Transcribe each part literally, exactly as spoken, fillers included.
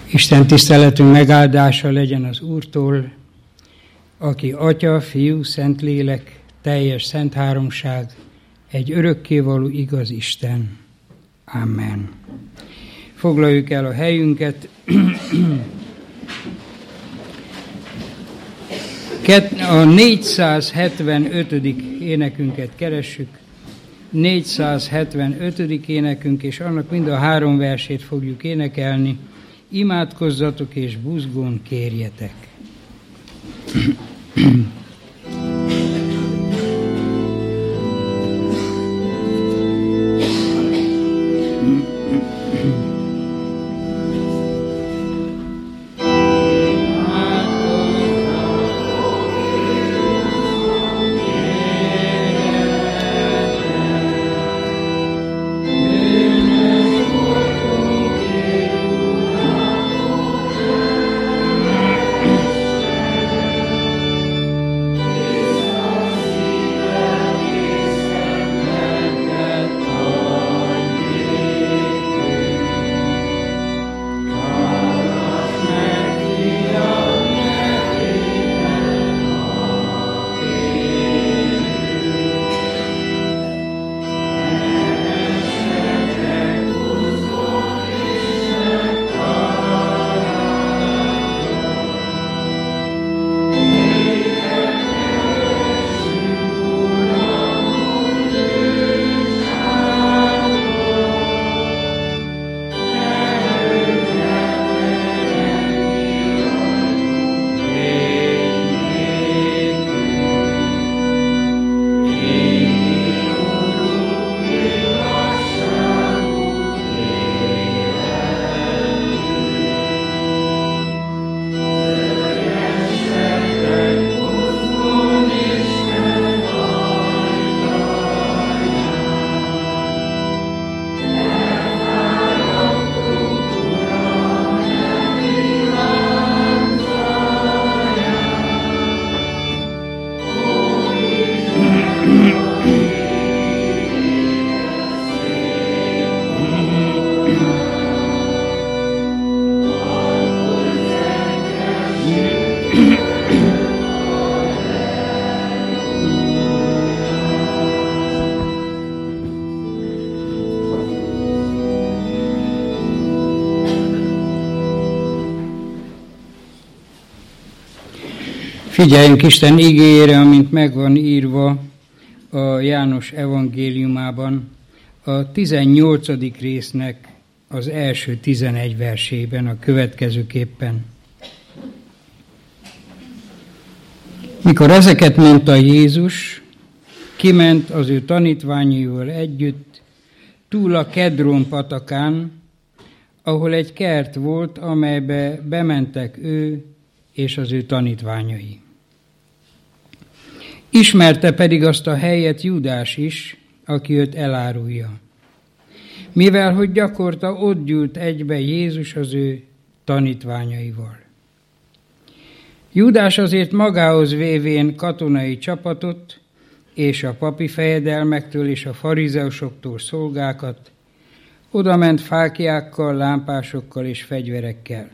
Isten tiszteletünk megáldása legyen az Úrtól, aki Atya, Fiú, Szentlélek, teljes szent háromság, egy örökkévaló igaz Isten. Amen. Foglaljuk el a helyünket. A négyszázhetvenötödik énekünket keressük. négyszázhetvenötödik énekünk, és annak mind a három versét fogjuk énekelni. Imádkozzatok és buzgón kérjetek. Figyeljünk Isten igéjére, amint megvan írva a János evangéliumában, a tizennyolcadik résznek az első tizenegy versében a következőképpen. Mikor ezeket mondta Jézus, kiment az ő tanítványaival együtt túl a Kedrón patakán, ahol egy kert volt, amelybe bementek ő és az ő tanítványai. Ismerte pedig azt a helyet Júdás is, aki őt elárulja. Mivel, hogy gyakorta ott gyűlt egybe Jézus az ő tanítványaival. Júdás azért magához vévén katonai csapatot, és a papi fejedelmektől és a farizeusoktól szolgákat, odament fáklyákkal, lámpásokkal és fegyverekkel.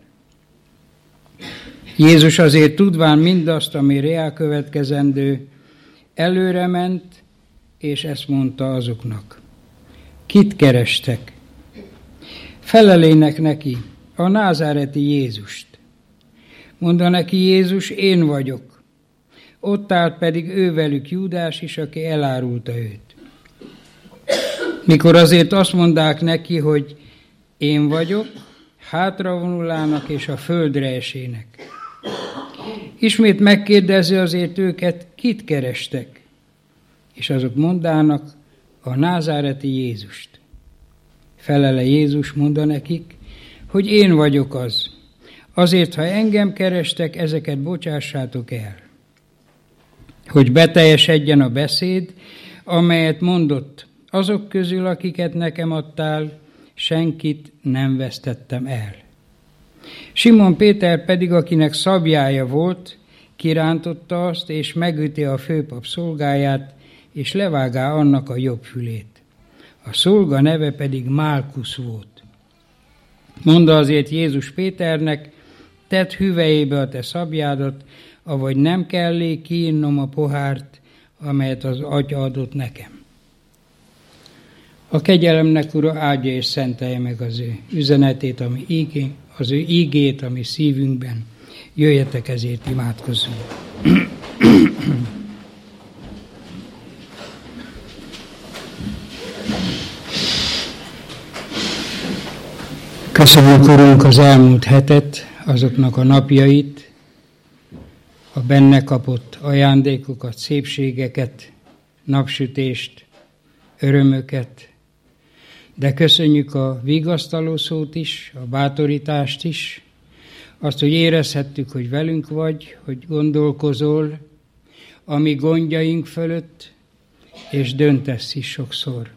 Jézus azért tudván mindazt, amire elkövetkezendő, előre ment, és ezt mondta azoknak. Kit kerestek? Felelének neki, a názáreti Jézust. Mondta neki Jézus, én vagyok. Ott állt pedig ővelük Júdás is, aki elárulta őt. Mikor azért azt mondták neki, hogy én vagyok, hátravonulának és a földre esének. Ismét megkérdezi azért őket, kit kerestek? És azok mondának, a názáreti Jézust. Felele Jézus, mondta nekik, hogy én vagyok az. Azért, ha engem kerestek, ezeket bocsássátok el. Hogy beteljesedjen a beszéd, amelyet mondott, azok közül, akiket nekem adtál, senkit nem vesztettem el. Simon Péter pedig, akinek szablyája volt, kirántotta azt, és megüti a főpap szolgáját, és levágá annak a jobb fülét. A szolga neve pedig Málkusz volt. Mondta azért Jézus Péternek, tedd hüvelyébe a te szabjádat, avagy nem kellé kiinnom a pohárt, amelyet az Atya adott nekem. A kegyelemnek Ura áldja és szentelje meg az ő üzenetét, ami ígé, az ő ígét, ami szívünkben. Jöjjetek, ezért imádkozzunk. Köszönjük, Urunk, az elmúlt hetet, azoknak a napjait, a benne kapott ajándékokat, szépségeket, napsütést, örömöket, de köszönjük a vigasztaló szót is, a bátorítást is, azt, hogy érezhettük, hogy velünk vagy, hogy gondolkozol a mi gondjaink fölött, és döntesz is sokszor.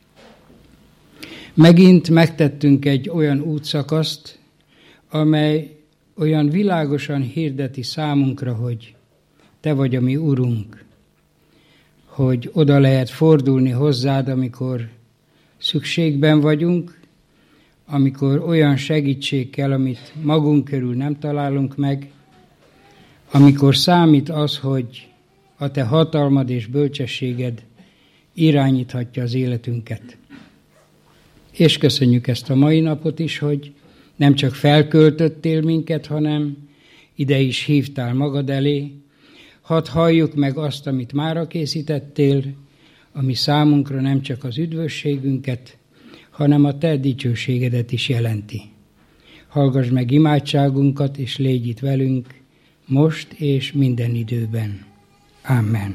Megint megtettünk egy olyan útszakaszt, amely olyan világosan hirdeti számunkra, hogy te vagy a mi Urunk, hogy oda lehet fordulni hozzád, amikor szükségben vagyunk, amikor olyan segítség kell, amit magunk körül nem találunk meg, amikor számít az, hogy a te hatalmad és bölcsességed irányíthatja az életünket. És köszönjük ezt a mai napot is, hogy nem csak felköltöttél minket, hanem ide is hívtál magad elé. Hadd halljuk meg azt, amit mára készítettél, ami számunkra nem csak az üdvösségünket, hanem a te dicsőségedet is jelenti. Hallgass meg imádságunkat, és légy itt velünk most és minden időben. Amen.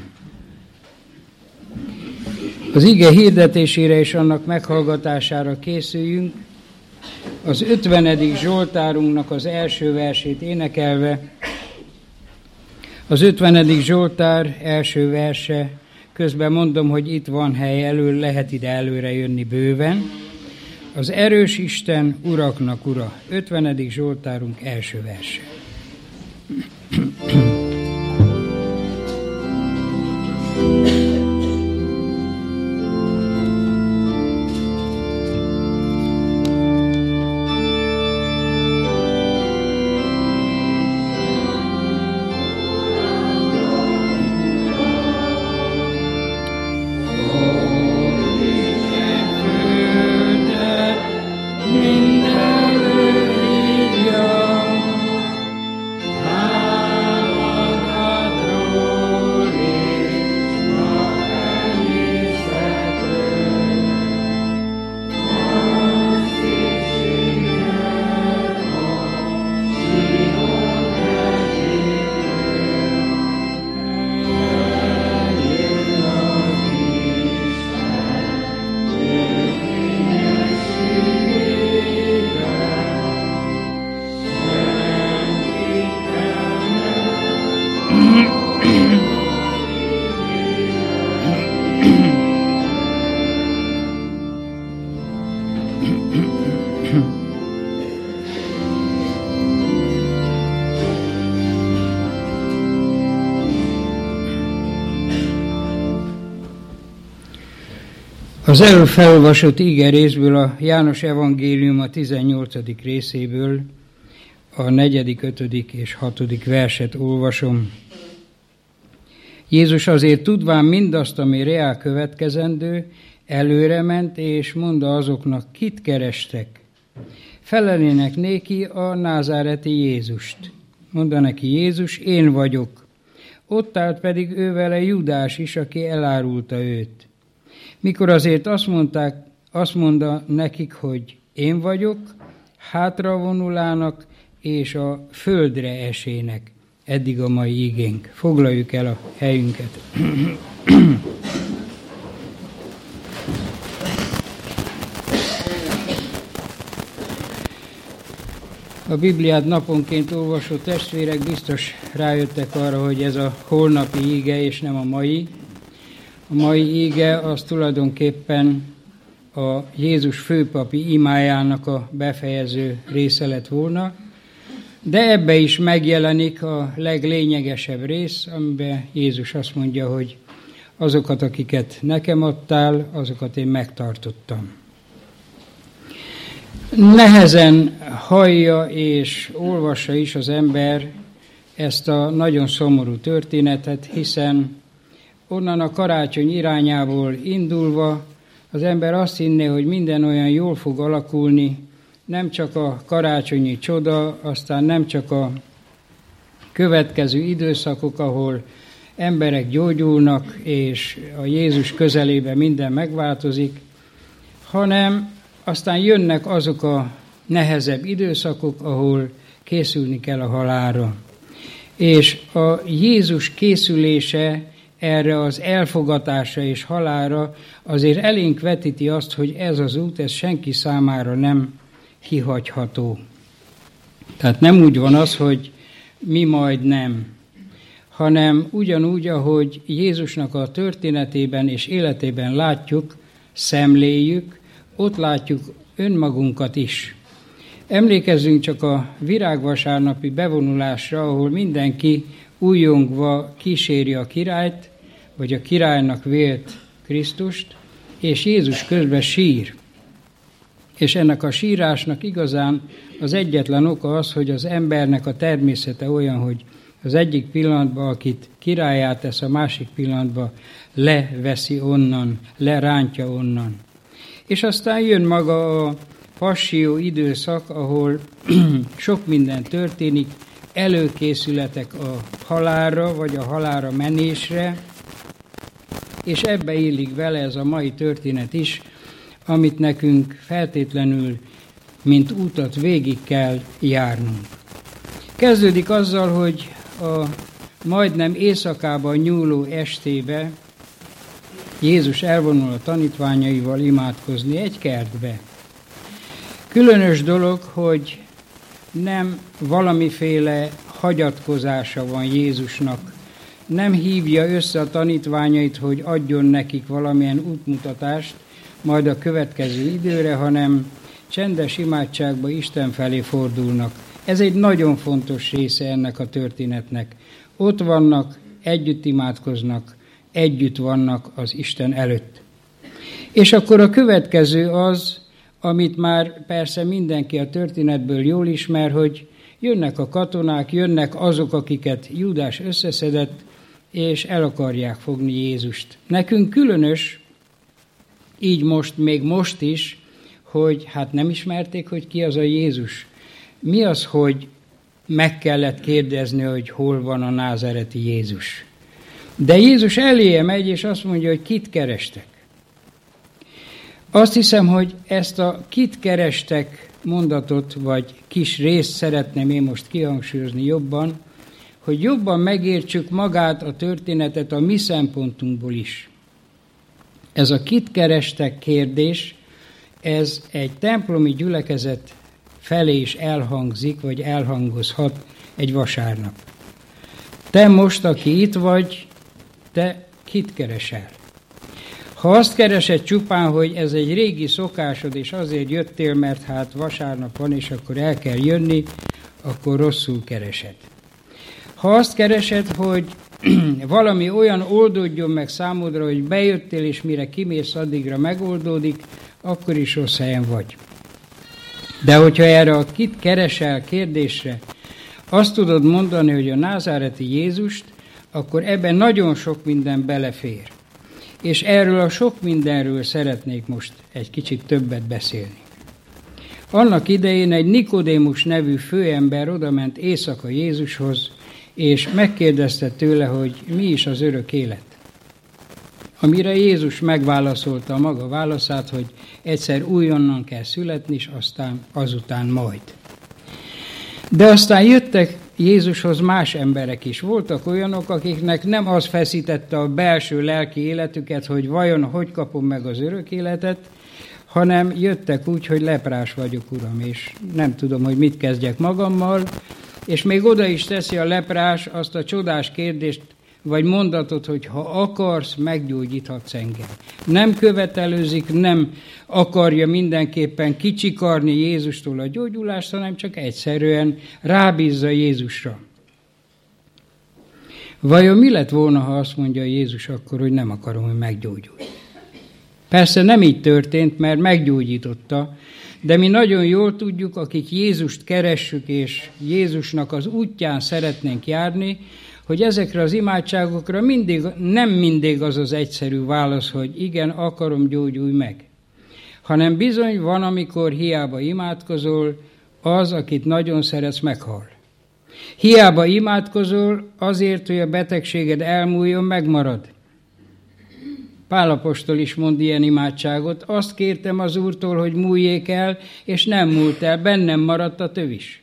Az ige hirdetésére és annak meghallgatására készüljünk, az ötvenedik Zsoltárunknak az első versét énekelve. Az ötvenedik Zsoltár első verse, közben mondom, hogy itt van hely elől, lehet ide előre jönni bőven. Az erős Isten, uraknak ura. ötvenedik Zsoltárunk első verse. Az előbb felolvasott ige részből a János evangélium a tizennyolcadik részéből a negyedik, ötödik és hatodik verset olvasom. Jézus azért tudván mindazt, ami reál következendő, előre ment, és mondta azoknak, kit kerestek. Felelének néki a názáreti Jézust. Mondta neki Jézus, én vagyok. Ott állt pedig ő vele Judás is, aki elárulta őt. Mikor azért azt mondták, azt mondta nekik, hogy én vagyok, hátra vonulának és a földre esének. Eddig a mai igénk. Foglaljuk el a helyünket. A Bibliát naponként olvasó testvérek biztos rájöttek arra, hogy ez a holnapi ige és nem a mai. A mai ige az tulajdonképpen a Jézus főpapi imájának a befejező része lett volna, de ebbe is megjelenik a leglényegesebb rész, amiben Jézus azt mondja, hogy azokat, akiket nekem adtál, azokat én megtartottam. Nehezen hallja és olvassa is az ember ezt a nagyon szomorú történetet, hiszen onnan a karácsony irányából indulva az ember azt hinné, hogy minden olyan jól fog alakulni, nem csak a karácsonyi csoda, aztán nem csak a következő időszakok, ahol emberek gyógyulnak, és a Jézus közelében minden megváltozik, hanem aztán jönnek azok a nehezebb időszakok, ahol készülni kell a halálra. És a Jézus készülése erre az elfogatásra és halálra azért elénk vetíti azt, hogy ez az út, ez senki számára nem kihagyható. Tehát nem úgy van az, hogy mi majd nem, hanem ugyanúgy, ahogy Jézusnak a történetében és életében látjuk, szemléljük, ott látjuk önmagunkat is. Emlékezzünk csak a virágvasárnapi bevonulásra, ahol mindenki újongva kíséri a királyt, vagy a királynak vélt Krisztust, és Jézus közben sír. És ennek a sírásnak igazán az egyetlen oka az, hogy az embernek a természete olyan, hogy az egyik pillanatban, akit királlyá tesz, a másik pillanatban leveszi onnan, lerántja onnan. És aztán jön maga a passió időszak, ahol sok minden történik, előkészületek a halálra, vagy a halálra menésre, és ebbe illik vele ez a mai történet is, amit nekünk feltétlenül, mint útat végig kell járnunk. Kezdődik azzal, hogy a majdnem éjszakában nyúló estébe Jézus elvonul a tanítványaival imádkozni egy kertbe. Különös dolog, hogy nem valamiféle hagyatkozása van Jézusnak. Nem hívja össze a tanítványait, hogy adjon nekik valamilyen útmutatást, majd a következő időre, hanem csendes imádságba Isten felé fordulnak. Ez egy nagyon fontos része ennek a történetnek. Ott vannak, együtt imádkoznak, együtt vannak az Isten előtt. És akkor a következő az, amit már persze mindenki a történetből jól ismer, hogy jönnek a katonák, jönnek azok, akiket Júdás összeszedett, és el akarják fogni Jézust. Nekünk különös, így most, még most is, hogy hát nem ismerték, hogy ki az a Jézus. Mi az, hogy meg kellett kérdezni, hogy hol van a názáreti Jézus. De Jézus eléje megy, és azt mondja, hogy kit kerestek. Azt hiszem, hogy ezt a kit kerestek mondatot, vagy kis részt szeretném én most kihangsúlyozni jobban, hogy jobban megértsük magát a történetet a mi szempontunkból is. Ez a kit kerestek kérdés, ez egy templomi gyülekezet felé is elhangzik, vagy elhangozhat egy vasárnap. Te most, aki itt vagy, te kit keresel? Ha azt keresed csupán, hogy ez egy régi szokásod, és azért jöttél, mert hát vasárnap van, és akkor el kell jönni, akkor rosszul keresed. Ha azt keresed, hogy valami olyan oldódjon meg számodra, hogy bejöttél, és mire kimész, addigra megoldódik, akkor is rossz helyen vagy. De hogyha erre a kit keresel kérdésre azt tudod mondani, hogy a názáreti Jézust, akkor ebben nagyon sok minden belefér. És erről a sok mindenről szeretnék most egy kicsit többet beszélni. Annak idején egy Nikodémus nevű főember odament éjszaka Jézushoz, és megkérdezte tőle, hogy mi is az örök élet. Amire Jézus megválaszolta a maga válaszát, hogy egyszer újonnan kell születni, és aztán azután majd. De aztán jöttek Jézushoz más emberek is. Voltak olyanok, akiknek nem az feszítette a belső lelki életüket, hogy vajon hogy kapom meg az örök életet, hanem jöttek úgy, hogy leprás vagyok, Uram, és nem tudom, hogy mit kezdjek magammal, és még oda is teszi a leprás azt a csodás kérdést, vagy mondatot, hogy ha akarsz, meggyógyíthatsz engem. Nem követelőzik, nem akarja mindenképpen kicsikarni Jézustól a gyógyulást, hanem csak egyszerűen rábízza Jézusra. Vajon mi lett volna, ha azt mondja Jézus akkor, hogy nem akarom, hogy meggyógyulj? Persze nem így történt, mert meggyógyította, De mi nagyon jól tudjuk, akik Jézust keressük, és Jézusnak az útján szeretnénk járni, hogy ezekre az imádságokra mindig, nem mindig az az egyszerű válasz, hogy igen, akarom, gyógyulj meg. Hanem bizony van, amikor hiába imádkozol, az, akit nagyon szeretsz, meghal. Hiába imádkozol azért, hogy a betegséged elmúljon, megmarad. Pál apostol is mond ilyen imádságot, azt kértem az Úrtól, hogy múljék el, és nem múlt el, bennem maradt a tövis.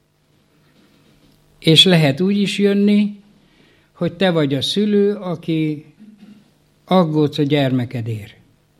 És lehet úgy is jönni, hogy te vagy a szülő, aki aggódsz a gyermekedért.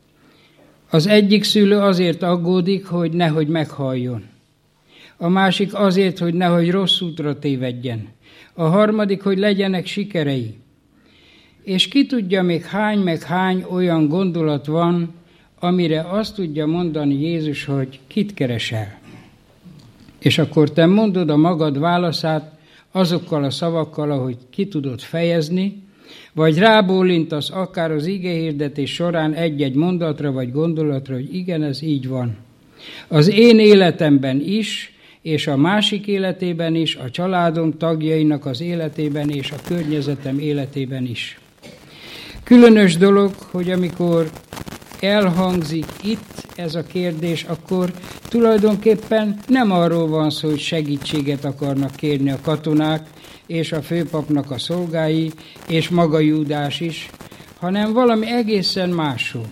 Az egyik szülő azért aggódik, hogy nehogy meghaljon. A másik azért, hogy nehogy rossz útra tévedjen. A harmadik, hogy legyenek sikerei. És ki tudja még hány meg hány olyan gondolat van, amire azt tudja mondani Jézus, hogy kit keresel. És akkor te mondod a magad válaszát azokkal a szavakkal, ahogy ki tudod fejezni, vagy rábólintasz akár az igehirdetés során egy-egy mondatra vagy gondolatra, hogy igen, ez így van. Az én életemben is, és a másik életében is, a családom tagjainak az életében és a környezetem életében is. Különös dolog, hogy amikor elhangzik itt ez a kérdés, akkor tulajdonképpen nem arról van szó, hogy segítséget akarnak kérni a katonák, és a főpapnak a szolgái, és maga Júdás is, hanem valami egészen másról.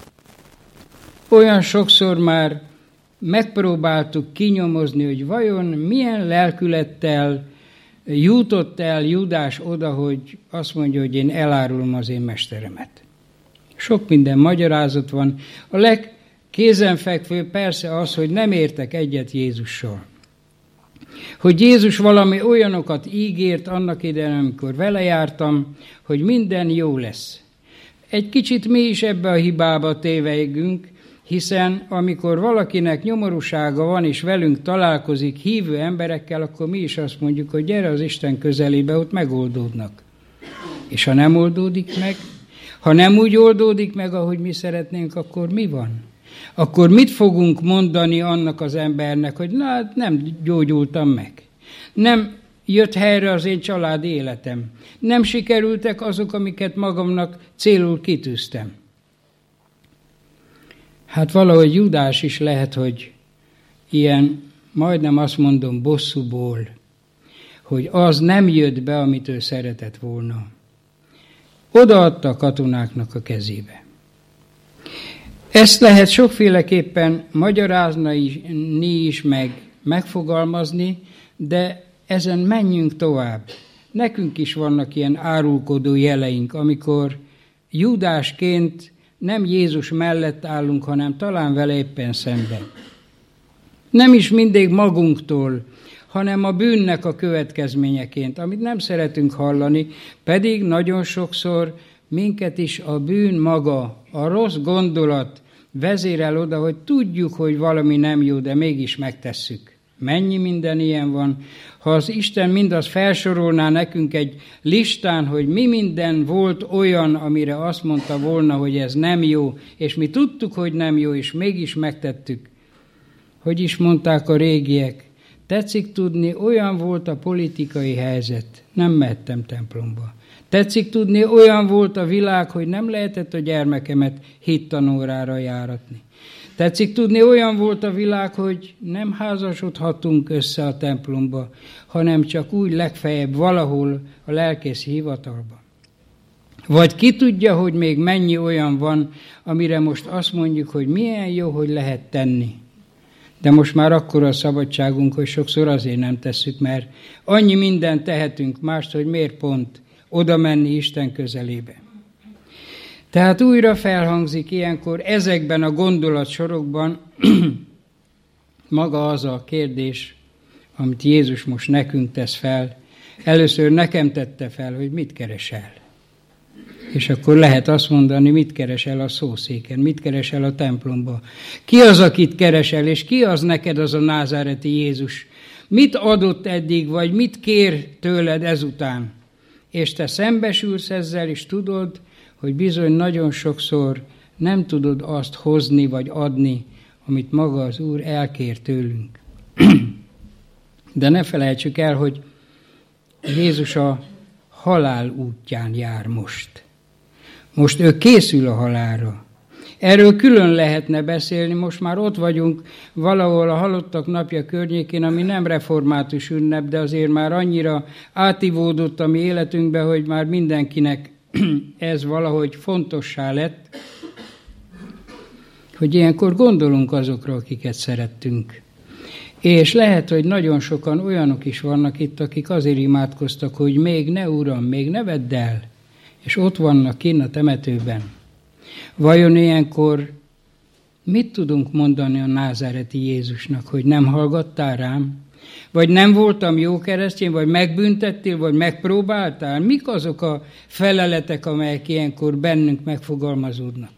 Olyan sokszor már megpróbáltuk kinyomozni, hogy vajon milyen lelkülettel jutott el Júdás oda, hogy azt mondja, hogy én elárulom az én mesteremet. Sok minden magyarázat van. A legkézenfekvőbb persze az, hogy nem értek egyet Jézussal. Hogy Jézus valami olyanokat ígért annak idején, amikor vele jártam, hogy minden jó lesz. Egy kicsit mi is ebbe a hibába tévegünk, hiszen amikor valakinek nyomorúsága van, és velünk találkozik hívő emberekkel, akkor mi is azt mondjuk, hogy gyere az Isten közelébe, ott megoldódnak. És ha nem oldódik meg, ha nem úgy oldódik meg, ahogy mi szeretnénk, akkor mi van? Akkor mit fogunk mondani annak az embernek, hogy na, nem gyógyultam meg. Nem jött helyre az én családi életem. Nem sikerültek azok, amiket magamnak célul kitűztem. Hát valahogy Júdás is lehet, hogy ilyen, majdnem azt mondom, bosszúból, hogy az nem jött be, amit ő szeretett volna. Odaadta a katonáknak a kezébe. Ezt lehet sokféleképpen magyarázni is, meg megfogalmazni, de ezen menjünk tovább. Nekünk is vannak ilyen árulkodó jeleink, amikor Júdásként nem Jézus mellett állunk, hanem talán vele éppen szemben. Nem is mindig magunktól, hanem a bűnnek a következményeként, amit nem szeretünk hallani, pedig nagyon sokszor minket is a bűn maga, a rossz gondolat vezérel oda, hogy tudjuk, hogy valami nem jó, de mégis megtesszük. Mennyi minden ilyen van. Ha az Isten mindazt felsorolná nekünk egy listán, hogy mi minden volt olyan, amire azt mondta volna, hogy ez nem jó, és mi tudtuk, hogy nem jó, és mégis megtettük. Hogy is mondták a régiek? Tetszik tudni, olyan volt a politikai helyzet, nem mehettem templomba. Tetszik tudni, olyan volt a világ, hogy nem lehetett a gyermekemet hittanórára járatni. Tetszik tudni, olyan volt a világ, hogy nem házasodhatunk össze a templomba, hanem csak úgy legfeljebb valahol a lelkészi hivatalban. Vagy ki tudja, hogy még mennyi olyan van, amire most azt mondjuk, hogy milyen jó, hogy lehet tenni. De most már akkora a szabadságunk, hogy sokszor azért nem tesszük, mert annyi mindent tehetünk mást, hogy miért pont oda menni Isten közelébe. Tehát újra felhangzik ilyenkor ezekben a gondolatsorokban maga az a kérdés, amit Jézus most nekünk tesz fel. Először nekem tette fel, hogy mit keresel. És akkor lehet azt mondani, mit keresel a szószéken, mit keresel a templomba. Ki az, akit keresel, és ki az neked az a názáreti Jézus? Mit adott eddig, vagy mit kér tőled ezután? És te szembesülsz ezzel, és tudod, hogy bizony nagyon sokszor nem tudod azt hozni vagy adni, amit maga az Úr elkér tőlünk. De ne felejtsük el, hogy Jézus a halál útján jár most. Most ő készül a halálra. Erről külön lehetne beszélni, most már ott vagyunk valahol a halottak napja környékén, ami nem református ünnep, de azért már annyira átívódott a mi életünkbe, hogy már mindenkinek ez valahogy fontossá lett, hogy ilyenkor gondolunk azokra, akiket szerettünk. És lehet, hogy nagyon sokan olyanok is vannak itt, akik azért imádkoztak, hogy még ne, Uram, még ne vedd el, és ott vannak kinn a temetőben. Vajon ilyenkor mit tudunk mondani a názáreti Jézusnak, hogy nem hallgattál rám? Vagy nem voltam jó keresztény, vagy megbüntettél, vagy megpróbáltál? Mik azok a feleletek, amelyek ilyenkor bennünk megfogalmazódnak?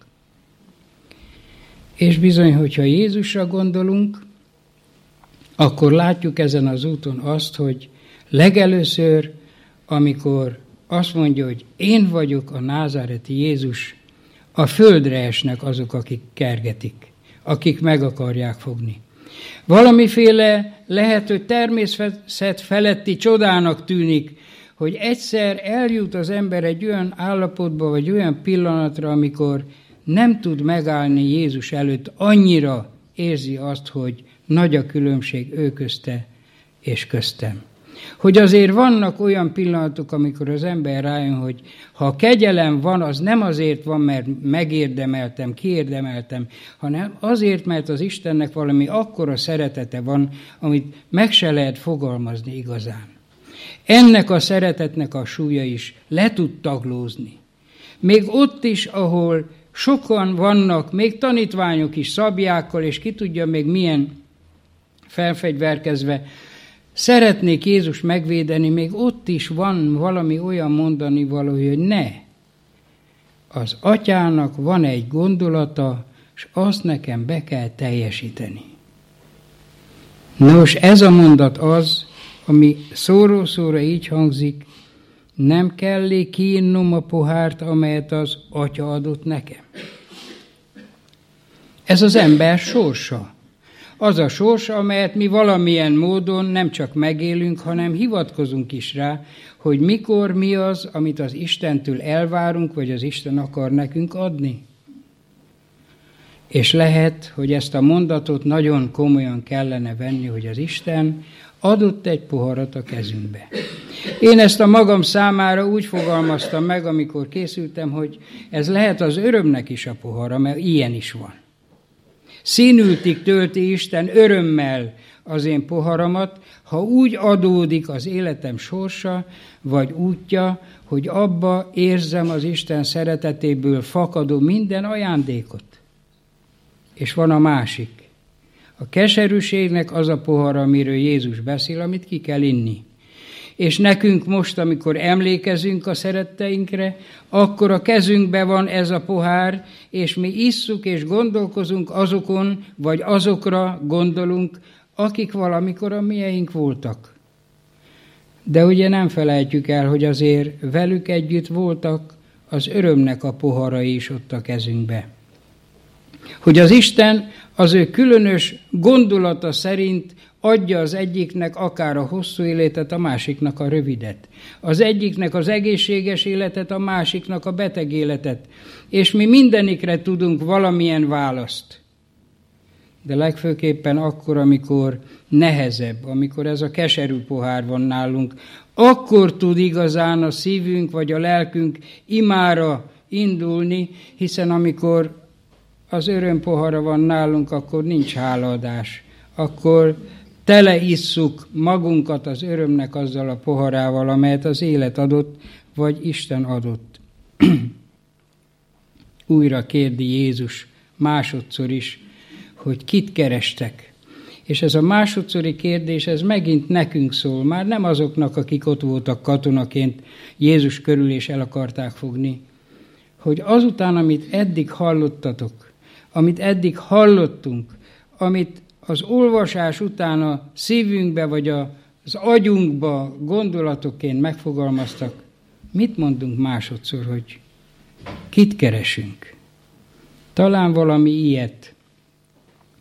És bizony, hogyha Jézusra gondolunk, akkor látjuk ezen az úton azt, hogy legelőször, amikor azt mondja, hogy én vagyok a názáreti Jézus, a földre esnek azok, akik kergetik, akik meg akarják fogni. Valamiféle lehet, hogy természet feletti csodának tűnik, hogy egyszer eljut az ember egy olyan állapotba, vagy olyan pillanatra, amikor nem tud megállni Jézus előtt, annyira érzi azt, hogy nagy a különbség ő közte és köztem. Hogy azért vannak olyan pillanatok, amikor az ember rájön, hogy ha kegyelem van, az nem azért van, mert megérdemeltem, kiérdemeltem, hanem azért, mert az Istennek valami akkora szeretete van, amit meg se lehet fogalmazni igazán. Ennek a szeretetnek a súlya is le tud taglózni. Még ott is, ahol sokan vannak, még tanítványok is szabjákkal, és ki tudja még milyen felfegyverkezve, szeretnék Jézus megvédeni, még ott is van valami olyan mondani való, hogy ne. Az atyának van egy gondolata, és azt nekem be kell teljesíteni. Nos, ez a mondat az, ami szóról-szóra így hangzik, nem kellé kiinnom a pohárt, amelyet az atya adott nekem. Ez az ember sorsa. Az a sors, amelyet mi valamilyen módon nem csak megélünk, hanem hivatkozunk is rá, hogy mikor mi az, amit az Istentől elvárunk, vagy az Isten akar nekünk adni. És lehet, hogy ezt a mondatot nagyon komolyan kellene venni, hogy az Isten adott egy poharat a kezünkbe. Én ezt a magam számára úgy fogalmaztam meg, amikor készültem, hogy ez lehet az örömnek is a pohara, mert ilyen is van. Színültig tölti Isten örömmel az én poharamat, ha úgy adódik az életem sorsa, vagy útja, hogy abba érzem az Isten szeretetéből fakadó minden ajándékot. És van a másik. A keserűségnek az a pohara, amiről Jézus beszél, amit ki kell inni. És nekünk most, amikor emlékezünk a szeretteinkre, akkor a kezünkben van ez a pohár, és mi isszuk és gondolkozunk azokon, vagy azokra gondolunk, akik valamikor a mieink voltak. De ugye nem felejtjük el, hogy azért velük együtt voltak az örömnek a poharai is ott a kezünkbe. Hogy az Isten az ő különös gondolata szerint adja az egyiknek akár a hosszú életet, a másiknak a rövidet. Az egyiknek az egészséges életet, a másiknak a beteg életet. És mi mindenikre tudunk valamilyen választ. De legfőképpen akkor, amikor nehezebb, amikor ez a keserű pohár van nálunk, akkor tud igazán a szívünk vagy a lelkünk imára indulni, hiszen amikor az öröm pohara van nálunk, akkor nincs hálaadás. Akkor teleisszuk magunkat az örömnek azzal a poharával, amelyet az élet adott, vagy Isten adott. Újra kérdi Jézus másodszor is, hogy kit kerestek. És ez a másodszori kérdés, ez megint nekünk szól, már nem azoknak, akik ott voltak katonaként Jézus körül és el akarták fogni, hogy azután, amit eddig hallottatok, amit eddig hallottunk, amit az olvasás után a szívünkbe vagy az agyunkba gondolatokként megfogalmaztak, mit mondunk másodszor, hogy kit keresünk? Talán valami ilyet,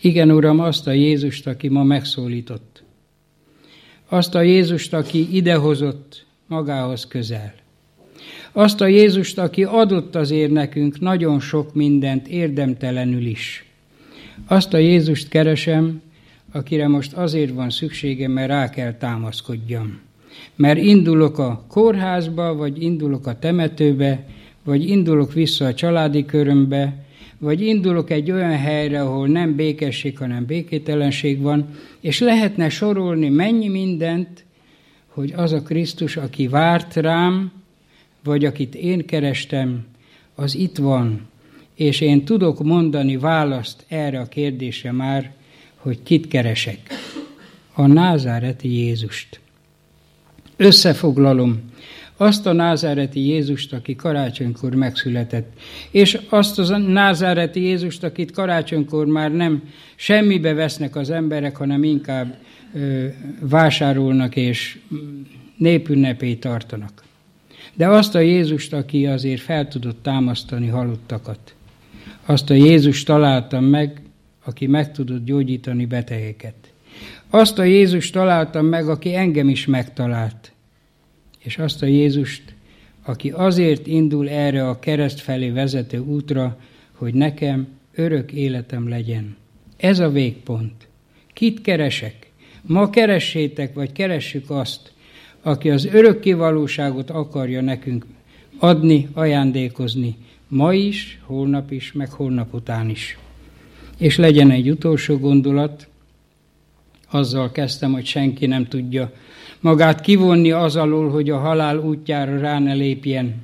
Igen, Uram, azt a Jézust, aki ma megszólított. Azt a Jézust, aki idehozott magához közel. Azt a Jézust, aki adott azért nekünk nagyon sok mindent érdemtelenül is. Azt a Jézust keresem, akire most azért van szükségem, mert rá kell támaszkodjam. Mert indulok a kórházba, vagy indulok a temetőbe, vagy indulok vissza a családi körömbe, vagy indulok egy olyan helyre, ahol nem békesség, hanem békételenség van, és lehetne sorolni mennyi mindent, hogy az a Krisztus, aki várt rám, vagy akit én kerestem, az itt van, és én tudok mondani választ erre a kérdésre már, hogy kit keresek. A názáreti Jézust. Összefoglalom, azt a názáreti Jézust, aki karácsonykor megszületett, és azt a názáreti Jézust, akit karácsonykor már nem semmibe vesznek az emberek, hanem inkább ö, vásárolnak és népünnepét tartanak. De azt a Jézust, aki azért fel tudott támasztani halottakat. Azt a Jézust találtam meg, aki meg tudott gyógyítani betegeket. Azt a Jézust találtam meg, aki engem is megtalált. És azt a Jézust, aki azért indul erre a kereszt felé vezető útra, hogy nekem örök életem legyen. Ez a végpont. Kit keresek? Ma keressétek, vagy keressük azt, aki az örökké valóságot akarja nekünk adni, ajándékozni, ma is, holnap is, meg holnap után is. És legyen egy utolsó gondolat, azzal kezdtem, hogy senki nem tudja magát kivonni az alól, hogy a halál útjára rá ne lépjen.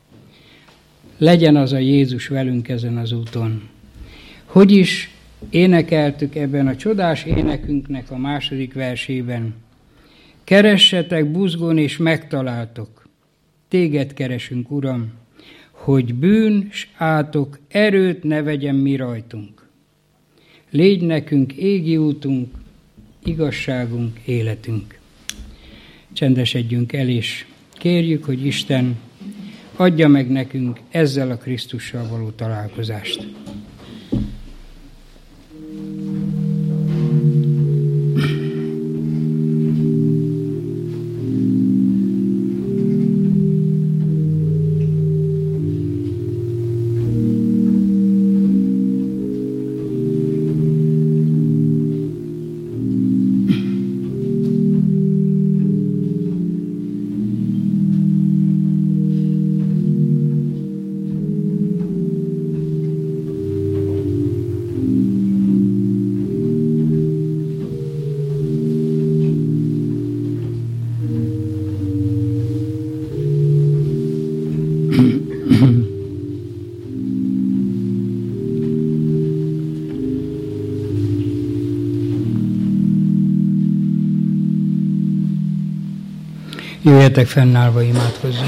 Legyen az a Jézus velünk ezen az úton. Hogy is énekeltük ebben a csodás énekünknek a második versében. Keressetek buzgón és megtaláltok. Téged keresünk, Uram, hogy bűn s átok erőt ne vegyen mi rajtunk. Légy nekünk égi útunk, igazságunk, életünk. Csendesedjünk el, és kérjük, hogy Isten adja meg nekünk ezzel a Krisztussal való találkozást. Jöjjetek fennállva, imádkozzunk.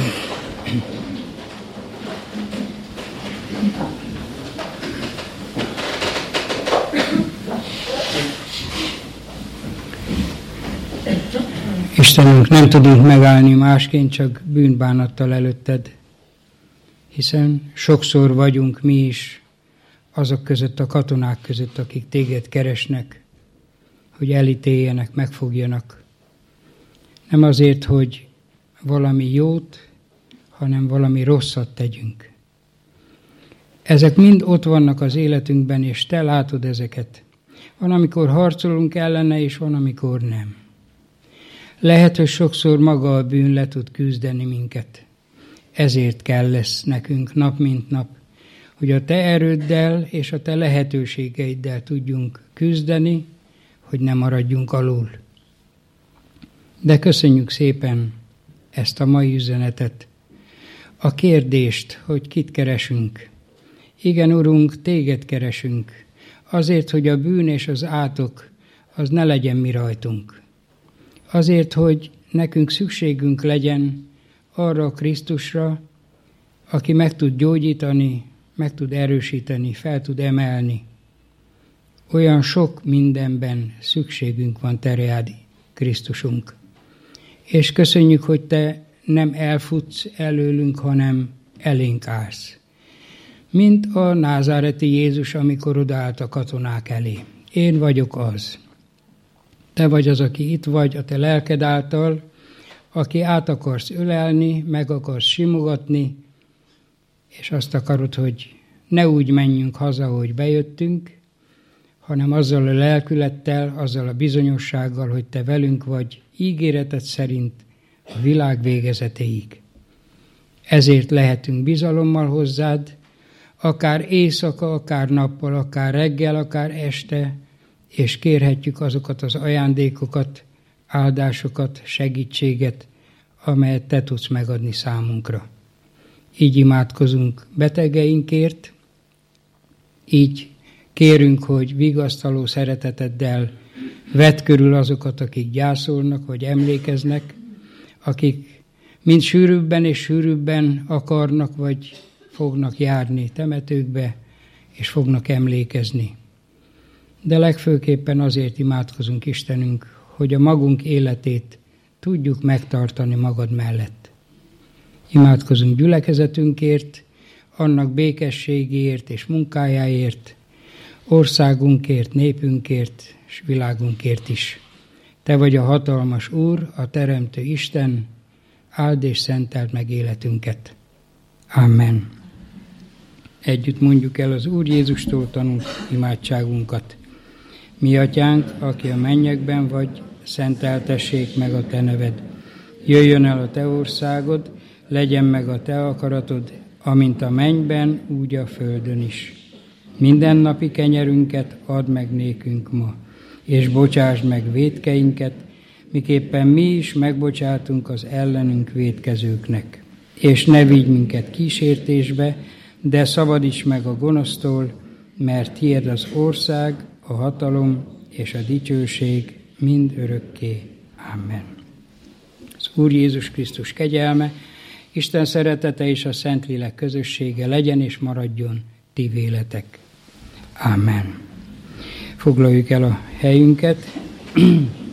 Istenünk, nem tudunk megállni másként, csak bűnbánattal előtted, hiszen sokszor vagyunk mi is azok között, a katonák között, akik téged keresnek, hogy elítéljenek, megfogjanak. Nem azért, hogy valami jót, hanem valami rosszat tegyünk. Ezek mind ott vannak az életünkben, és te látod ezeket. Van, amikor harcolunk ellene, és van, amikor nem. Lehet, hogy sokszor maga a bűn le tud küzdeni minket. Ezért kell lesz nekünk nap mint nap, hogy a te erőddel és a te lehetőségeiddel tudjunk küzdeni, hogy ne maradjunk alul. De köszönjük szépen ezt a mai üzenetet, a kérdést, hogy kit keresünk. Igen, Urunk, téged keresünk, azért, hogy a bűn és az átok az ne legyen mi rajtunk. Azért, hogy nekünk szükségünk legyen arra a Krisztusra, aki meg tud gyógyítani, meg tud erősíteni, fel tud emelni. Olyan sok mindenben szükségünk van te reád, Krisztusunk. És köszönjük, hogy te nem elfutsz előlünk, hanem elénk állsz. Mint a názáreti Jézus, amikor odaállt a katonák elé. Én vagyok az. Te vagy az, aki itt vagy a te lelked által, aki át akarsz ölelni, meg akarsz simogatni, és azt akarod, hogy ne úgy menjünk haza, hogy bejöttünk, hanem azzal a lelkülettel, azzal a bizonyossággal, hogy te velünk vagy, ígéreted szerint a világ végezetéig. Ezért lehetünk bizalommal hozzád, akár éjszaka, akár nappal, akár reggel, akár este, és kérhetjük azokat az ajándékokat, áldásokat, segítséget, amelyet te tudsz megadni számunkra. Így imádkozunk betegeinkért, így kérünk, hogy vigasztaló szereteteddel vedd körül azokat, akik gyászolnak, vagy emlékeznek, akik mind sűrűbben és sűrűbben akarnak, vagy fognak járni temetőkbe, és fognak emlékezni. De legfőképpen azért imádkozunk, Istenünk, hogy a magunk életét tudjuk megtartani magad mellett. Imádkozunk gyülekezetünkért, annak békességéért és munkájáért, országunkért, népünkért és világunkért is. Te vagy a hatalmas Úr, a Teremtő Isten, áld és szenteld meg életünket. Amen. Együtt mondjuk el az Úr Jézustól tanult imádságunkat. Mi atyánk, aki a mennyekben vagy, szenteltessék meg a te neved. Jöjjön el a te országod, legyen meg a te akaratod, amint a mennyben, úgy a földön is. Mindennapi kenyerünket add meg nékünk ma, és bocsásd meg vétkeinket, miképpen mi is megbocsátunk az ellenünk vétkezőknek. És ne vigy minket kísértésbe, de szabadíts meg a gonosztól, mert tiéd az ország, a hatalom és a dicsőség mind örökké. Amen. Az Úr Jézus Krisztus kegyelme, Isten szeretete és a Szentlélek közössége legyen és maradjon ti véletek. Amen. Foglaljuk el a helyünket.